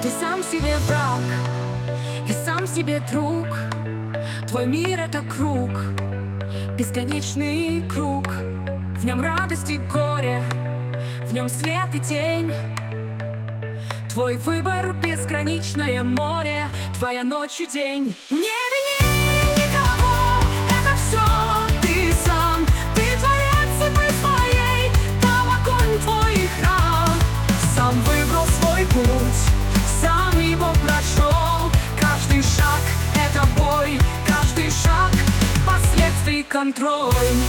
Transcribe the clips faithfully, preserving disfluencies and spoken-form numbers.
Ты сам себе враг и сам себе друг. Твой мир — это круг, бесконечный круг. В нем радость и горе, в нем свет и тень. Твой выбор — безграничное море, твоя ночь и день. Не вини никого, это все ты сам. Ты творец судьбы своей, там огонь твой храм. Сам выбрал свой путь, сам его прошел. Каждый шаг — это бой, каждый шаг — последствий контроль.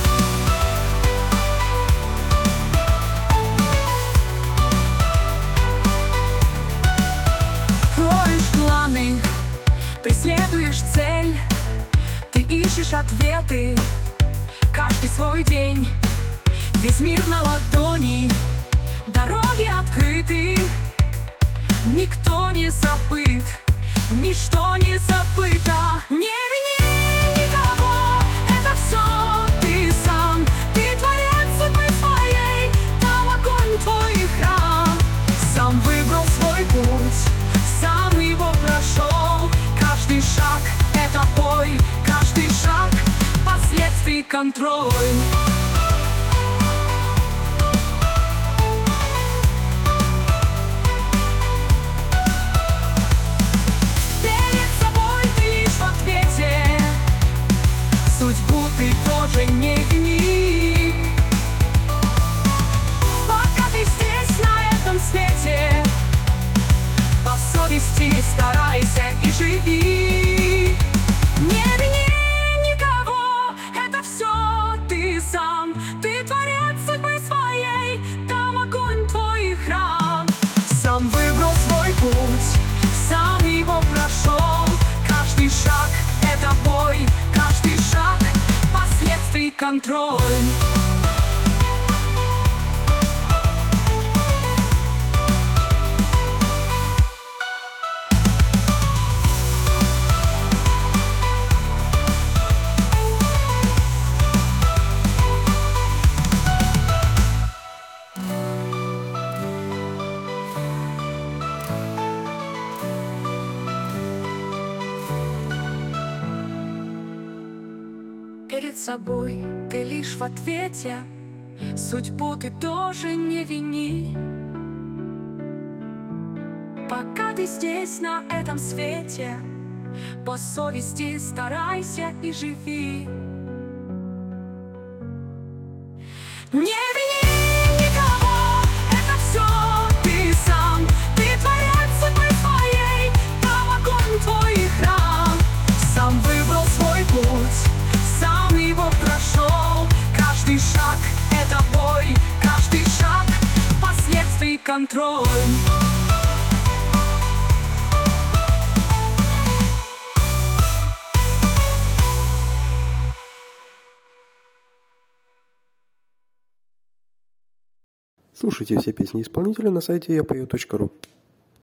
Преследуешь цель, ты ищешь ответы. Каждый свой день, весь мир на ладони, дороги открыты. Никто не забыт, ничто не забыто. Не вини никого, это все ты сам. Ты творец судьбы своей, там огонь твой храм. Сам выбрал свой путь, сам его прошел. Каждый шаг — это бой, каждый шаг — последствий контроль. Перед собой ты лишь в ответе, судьбу ты тоже не вини. Пока ты здесь, на этом свете, по совести старайся и живи. Не вини никого, это все ты сам. Ты творец судьбы своей, там огонь твой храм. Сам выбрал свой путь, сам его прошел. Каждый шаг — это бой, каждый шаг — последствий контроль. Перед собой ты лишь в ответе, судьбу ты тоже не вини. Пока ты здесь, на этом свете, по совести старайся и живи. Не вини никого, это все ты сам. Ты творец судьбы своей, там огонь твой храм. Сам выбрал свой путь, сам его прошел. Каждый шаг — это бой, каждый шаг — последствий контроль. Слушайте все песни исполнителя на сайте я пою точка ру.